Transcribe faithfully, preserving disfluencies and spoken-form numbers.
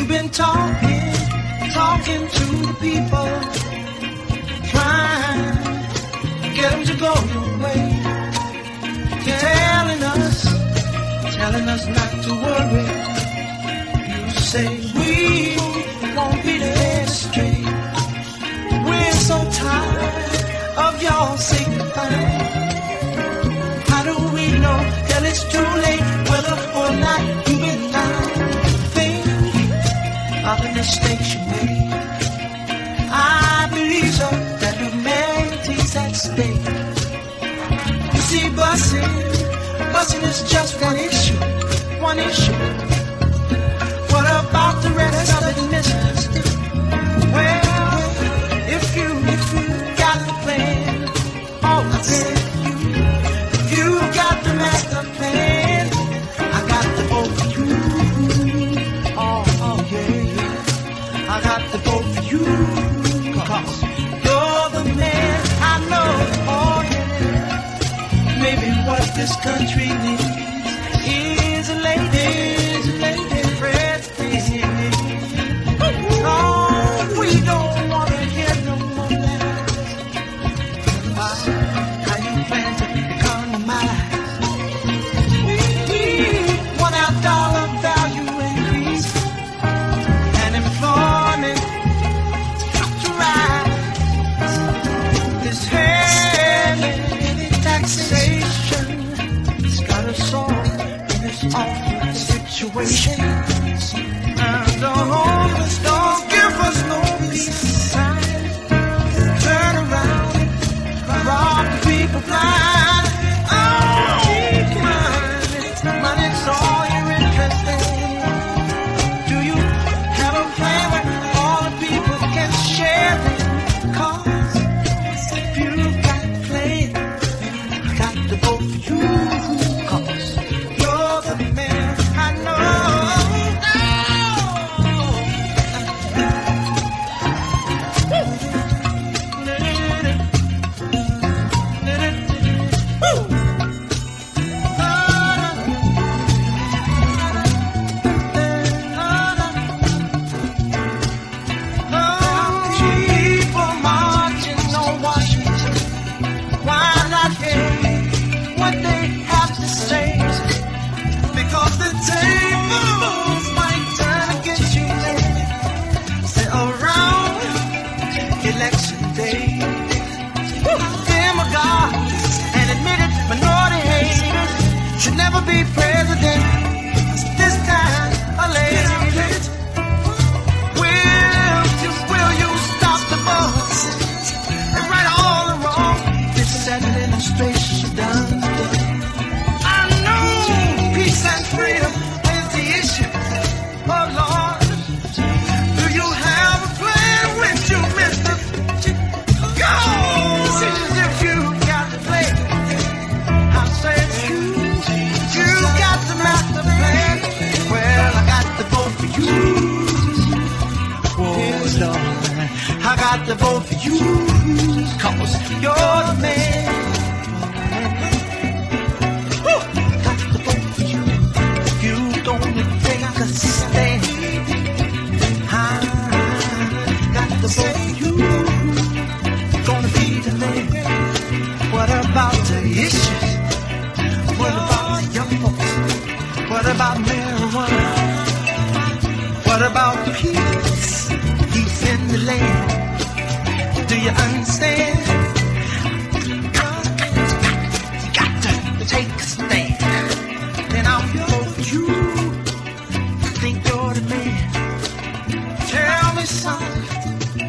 been talking, talking to the people, trying to get them to go your way, telling us, telling us not to worry. You say we won't be led astray. We're so tired of y'all signifying. How do we know till it's too late, whether or not you've been lying? Think of the mistakes you made. I believe so, that humanity's at stake. You see, busing, busing is just one issue, one issue. What about the rest of it, mister? Well, if you, if you got the plan, oh, I said you, if you got the master plan, I got the vote for you. Oh, oh yeah, yeah, I got the vote for you, cause you're the man I know. Oh yeah, maybe what this country needs is a lady, is a lady. No, we don't want to hear no more lies. How you plan to economize? We want our dollar value increase, and employment got to rise. This heavy taxation has got us all in this awful situation. And the homeless don't give us no peace. Turn around, rob the people blind. Oh, money, money's all you're interested in. Do you have a plan where all the people can share it? Cause if you got a plan, I got to vote for you. Cause you're the man I know. Should never be president. This time, a lady. Will you, will you stop the bus and right all the wrong this administration done? I know peace and freedom is the issue. Oh Lord, do you have a plan with you, mister? Go! If you got the plan, I say it's you. You got the master plan. Well, I got the vote for you. Oh, Lord, I got the vote for you. Cause you're the man. Woo. I got the vote for you. You gonna take a stand. I got the vote for you. Gonna be the man. What about the issues? What about the young folks? What about marijuana? What about peace? Peace in the land. Do you understand? You got to take a stand. Then I'll vote for you. I think you're the man. Tell me something.